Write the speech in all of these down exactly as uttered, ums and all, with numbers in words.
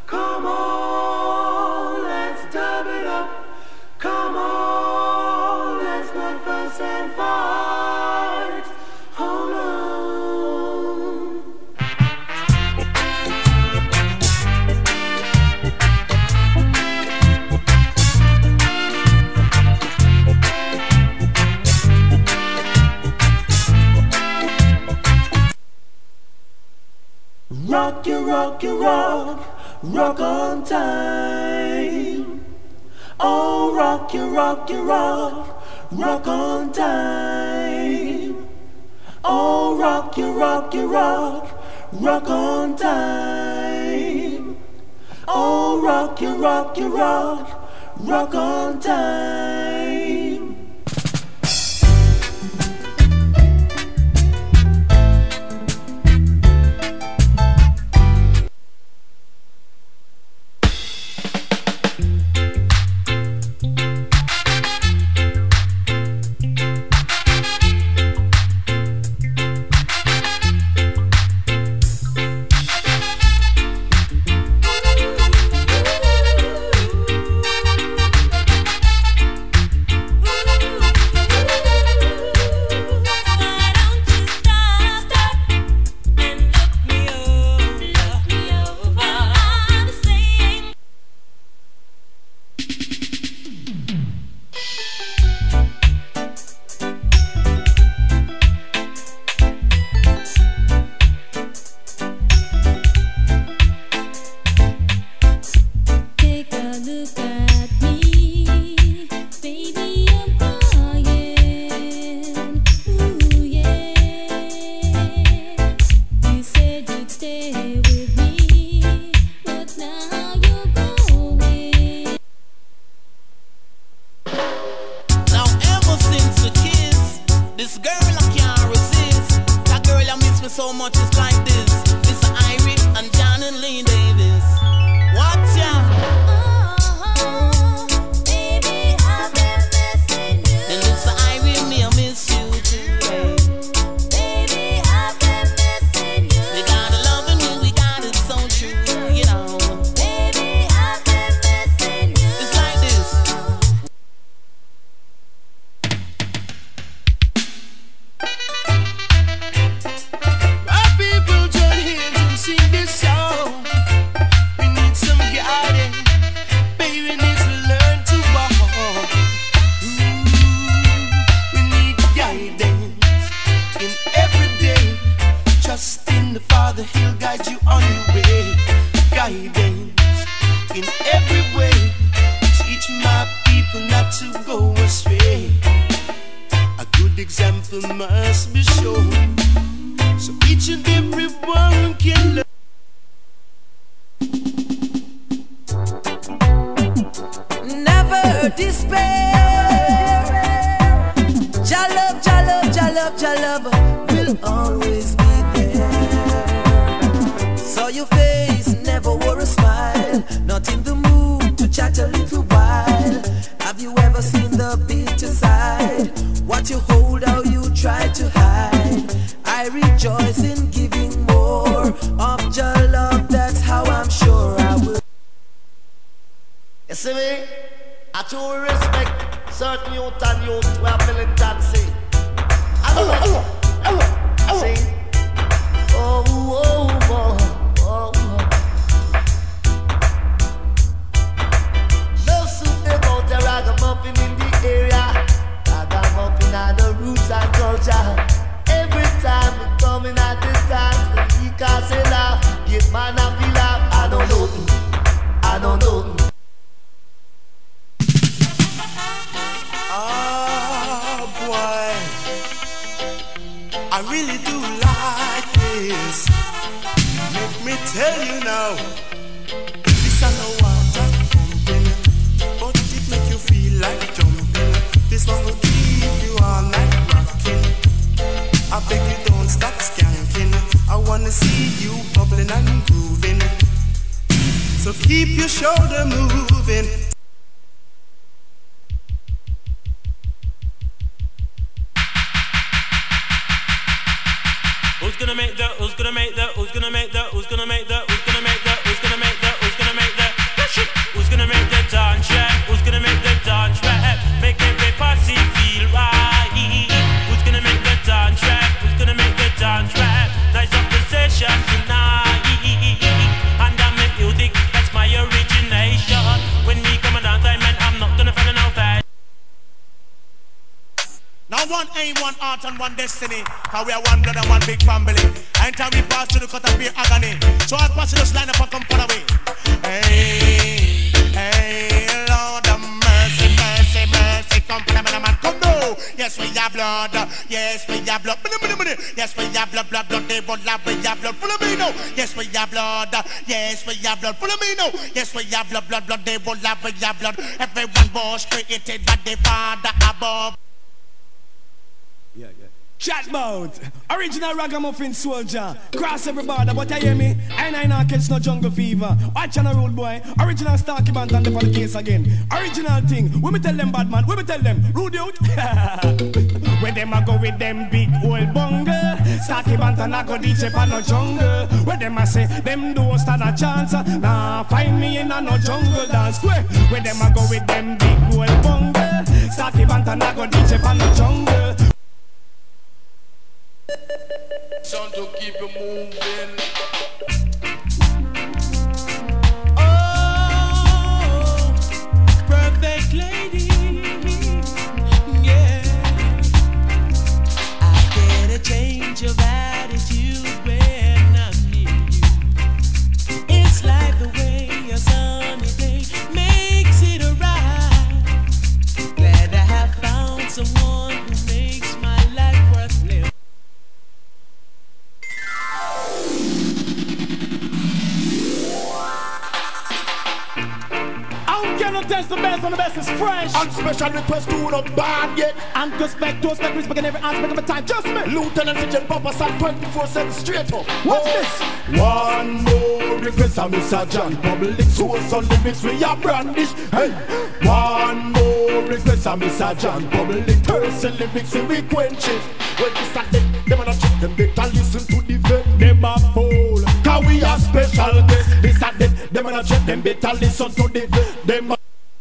Come on, let's dub it up. Come on, let's not fuss and fight. Hold on. Rock you, rock you, rock, rock on time. Oh, rock you, rock you, rock, rock on time. Oh, rock you, rock you, rock, rock on time. Oh, rock you, rock you, rock, rock on time. So much is like this. It's Irish and John and Lee Davis. Watch out. Oh, baby, I've been missing you. And it's Irish, me, I miss you today. Baby, I've been missing you. We got a loving you, we got it so true, you know. Baby, I've been missing you. It's like this. He'll guide you on your way. Guidance in every way. Teach my people not to go astray. A good example must be shown, so each and every one can learn. Never despair. Jah love, Jah love, Jah love, Jah love will always be there. Saw your face, never wore a smile. Not in the mood to chat a little while. Have you ever seen the bitter side? What you hold, how you try to hide. I rejoice in giving more of your love. That's how I'm sure I will. You see me? I truly respect certain youth and youth who have militancy. I don't know. See? Oh, oh, oh, oh, oh. No soup about the ragamuffin in the area. Ragamuffin are the roots and culture. Every time we coming at this time, the week I say laugh. Get man and feel laugh. I don't know. I don't know. Ah, boy, I really do like this. Let me tell you now, this I know what I'm pumping, but it make you feel like jumping. This one will keep you all night rocking. I beg you don't stop skanking. I wanna see you bubbling and grooving. So keep your shoulder moving. Who's gonna make that? Who's gonna make that? Who's gonna make that? Who's gonna make that? Who's gonna make that? Who's gonna make that? Who's gonna make celebration tonight. And I'm the music, that's my origination. When we come and dance, I mean, I'm not gonna find an outfit. Now one aim, one art, and one destiny. Cause we are one blood and one big family. Anytime we pass through the cut and be agony. So our pass just line up and come far away. Hey, hey, Lord of mercy, mercy, mercy. Come for the man, man, come no. Yes, we have blood. Yes, we have blood. Yes, we have blood, blood, blood. They won't love, we have blood. Follow me now. Yes, we have blood. Yes, we have blood. Follow me now. Yes, we have blood, blood, blood. They won't love, we have blood. Everyone was created by the Father above. Yeah, yeah. Chat mouth, original ragamuffin soldier. Cross every border, but you hear me? I ain't not catch no jungle fever. Watch on a road boy. Original Starky Band and for the case again. Original thing. When me tell them bad man, when me tell them rude out. When them a go with them big old bungle. Starky Band and I go D J pan no jungle. When them a say them don't stand a chance. Nah, find me in a no jungle dance. When them a go with them big old bungle. Starky Band and I go D J pan no jungle. Sound to keep you moving. Oh, perfect lady, yeah. I get a change of attitude when I'm near you. It's like the way a sunny day makes it alright. Glad I have found someone who makes my life worth living. Test the best on the best is fresh. On special request to no band yet. And respect, to respect, respect in every aspect of the time. Just me. Lieutenant Sergeant Papa San twenty-four seven straight up. What's this? One more request of Mister John. Public source on lyrics we are brandish. Hey. One more request of Mister John. Public person lyrics we quench it. When this are them, them are not check them. Better listen to the vet. Them are fool. Cause we are special guests. This are them, them are not check them. Better listen to the vet. Them are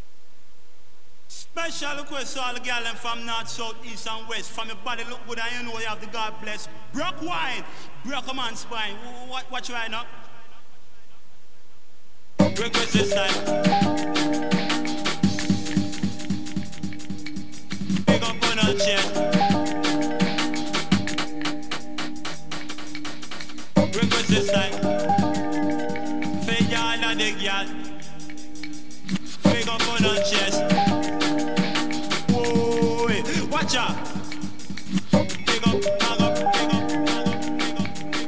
special request to all the girls from north, south, east and west. From your body look good and you know you have the God bless. Broke wine, broke a man's spine. What, what you right now? Request this time. Big up on our chest. Request this time. Fade y'all and the girl. Big up on our chest. Watch out. Big up, big up, big up, big up, big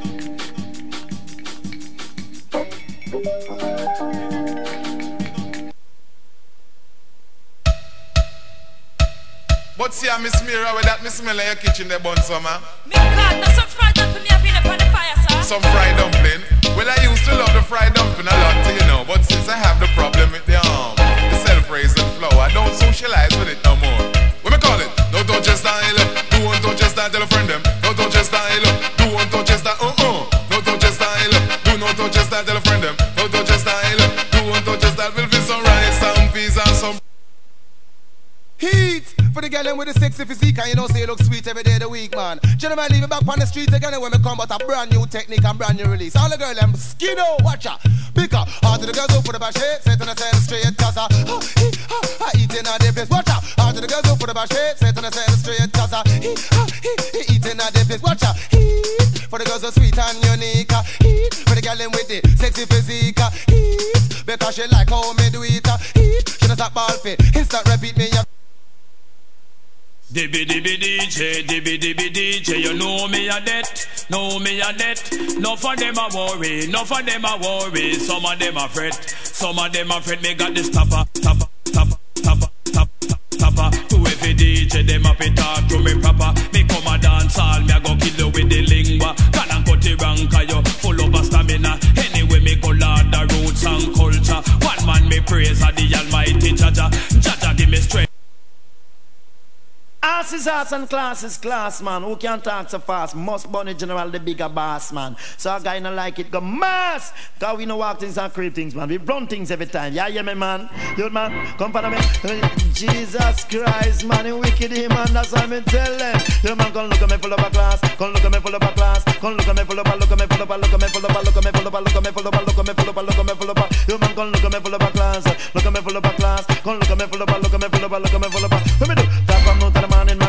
up, But see, I Miss Mira with that Miss smell in your kitchen there, bun summer. Me God, no some fried dumpling me have been up on the fire, sir. Some fried dumpling. Well, I used to love the fried dumpling a lot, you know. But since I have the problem with the um, the self-raising flour, I don't socialize with it no more. What me call it? Don't touch your style. Do one touch your style, tell a friend them. Don't touch your style. Do one touch your style. Uh uh. Don't touch your style. Do not touch your style, tell a friend them. Don't touch your style. Do one touch your style. Will be some rice, some peas, and some heat. For the girl with the sexy physique, and you know say you look sweet every day of the week, man. Gentlemen, leave it back on the street again when we come, but a brand new technique and brand new release. All the girls them skin out, watch out. Pick up, hard to the girls who put the bash shape, set on the side straight, cause I, uh, he, uh, I eating at the place. Watch out, hard to the girls who put the bash shape, set on the side straight, cause I, he, uh, he, he eating at the place. Watch out, heat, for the girls so sweet and unique, uh, heat, for the girl them with the sexy physique, uh, heat, because she like how me do it, uh, heat, she don't stop ball fit, instant repeat me, uh, Dibby dibby D J, dibby dibby D J, you know me a debt, know me a debt. No for them a worry, no for them a worry. Some of them a fret, some of them a fret. Me got this topper, topper, topper, topper, topper, topper. To every D J, them a fit talk to me proper. Me come a dance all, me a go kill you with the lingua. Can I cut the rank, you full of stamina. Anyway, me go learn the roots and culture. One man me praise a the almighty Jaja, Jaja give me strength. I Class is ass and class is class, man. Who can talk so fast? Must bunny general, the bigger boss, man. So a guy not like it, go mass. Cause we no walk things and creep things, man. We run things every time. Yeah, yeah, me, man. You man, come for me. Jesus Christ, man, he wicked him, man. That's what I tell them. You man, come look at me full of a class. Come look at me full of a class. Come look at me full of a, look at me full of a, look at me full of a, look at me full of a, look at me full of a, look at me full of a, look at me full of a. You man, come look at me full of a class. Look at me full of a class. Come look at me full of a, look at me full of a, look at me full of a. Let me do. Top from noon to the morning.